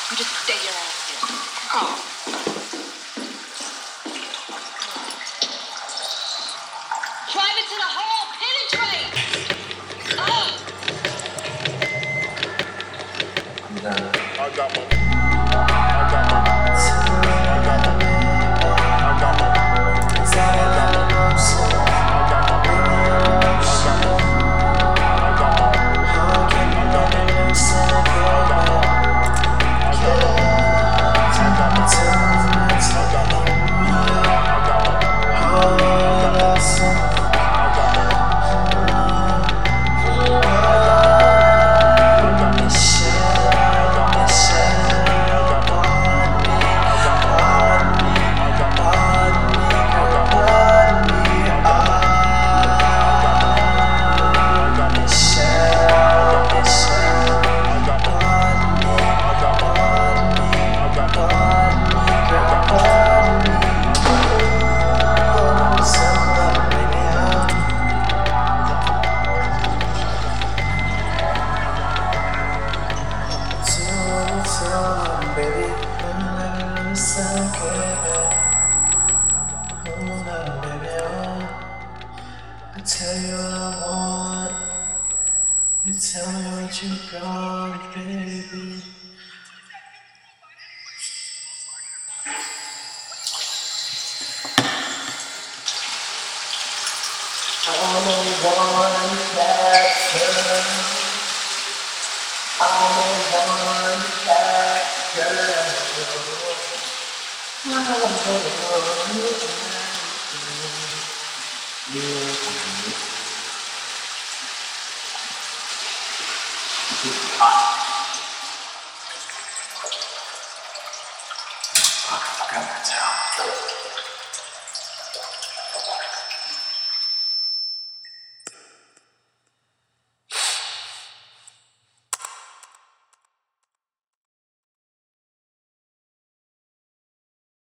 You just stay your ass here. Oh. Drive into the hole! Penetrate! Oh! I'm done. I got my. I got my. I got my. I got my. I got my. I got my. I got my. I got my. I got my. I got my. I got my. I got my. I got my. I got my. I got my. I got my. Baby, listen, baby. Hold on, baby, I tell you what I want. You tell me what you got, baby. I'm a one that girl. I'm a one that girl. I'm a one I forgot my towel.